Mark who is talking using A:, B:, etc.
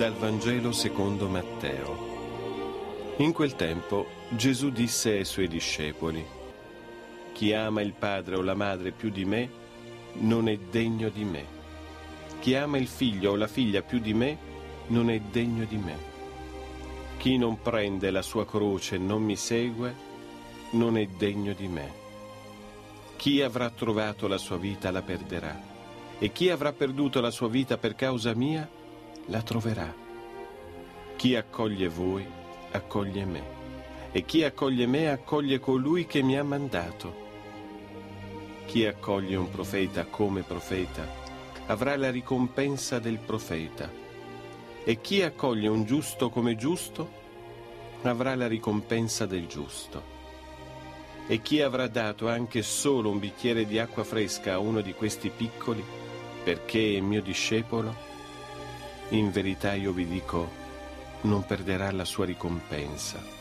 A: Dal Vangelo secondo Matteo. In quel tempo Gesù disse ai suoi discepoli: chi ama il padre o la madre più di me non è degno di me. Chi ama il figlio o la figlia più di me non è degno di me. Chi non prende la sua croce e non mi segue non è degno di me. Chi avrà trovato la sua vita la perderà, e chi avrà perduto la sua vita per causa mia la troverà. Chi accoglie voi, accoglie me, e chi accoglie me, accoglie colui che mi ha mandato. Chi accoglie un profeta come profeta, avrà la ricompensa del profeta, e chi accoglie un giusto come giusto, avrà la ricompensa del giusto. E chi avrà dato anche solo un bicchiere di acqua fresca a uno di questi piccoli, perché è mio discepolo, in verità io vi dico, non perderà la sua ricompensa.